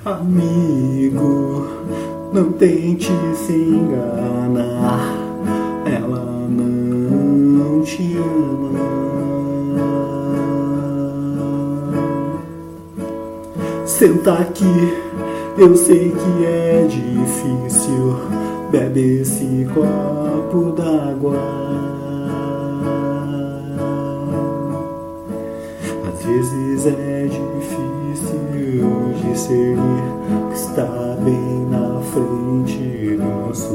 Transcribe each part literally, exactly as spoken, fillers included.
Amigo, não tente se enganar, ela não te ama. Senta aqui, eu sei que é difícil, bebe esse copo d'água. Às vezes é difícil discernir o que está bem na frente do nosso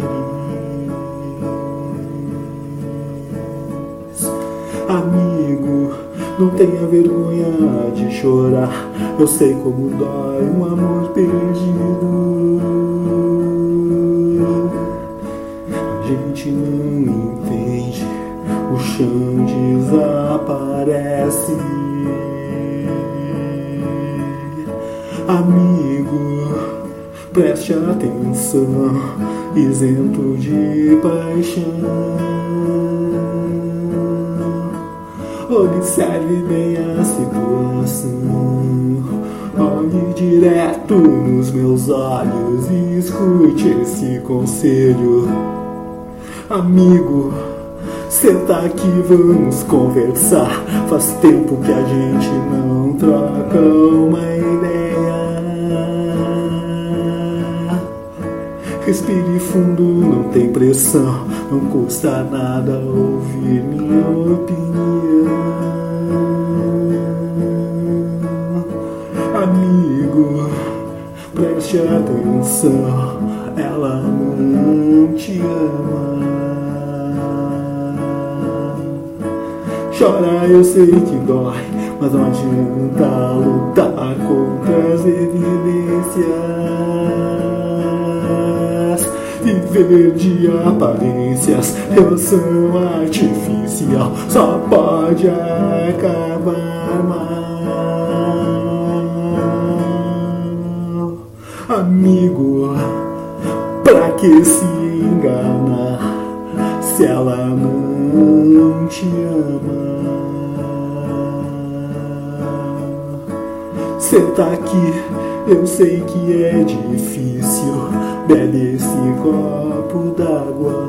nariz. Amigo, não tenha vergonha de chorar, eu sei como dói um amor perdido. A gente não entende, o chão desaparece. Amigo, preste atenção, isento de paixão. Observe bem a situação, olhe direto nos meus olhos e escute esse conselho. Amigo, senta aqui, vamos conversar. Faz tempo que a gente não troca uma ideia. Respire fundo, não tem pressão, não custa nada ouvir minha opinião. Amigo, preste atenção, ela não te ama. Chora, eu sei que dói, mas não adianta lutar contra as evidências. Viver de aparências, relação artificial, só pode acabar mal. Amigo, pra que se enganar se ela não te ama? Senta aqui, eu sei que é difícil, bebe esse copo d'água.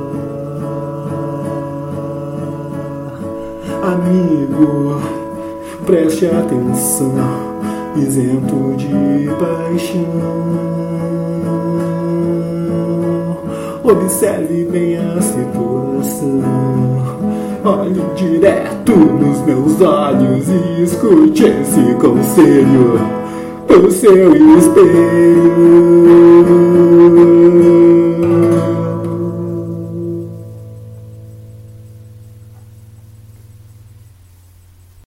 Amigo, preste atenção, isento de paixão. Observe bem a situação, olhe direto nos meus olhos e escute esse conselho. O seu espelho.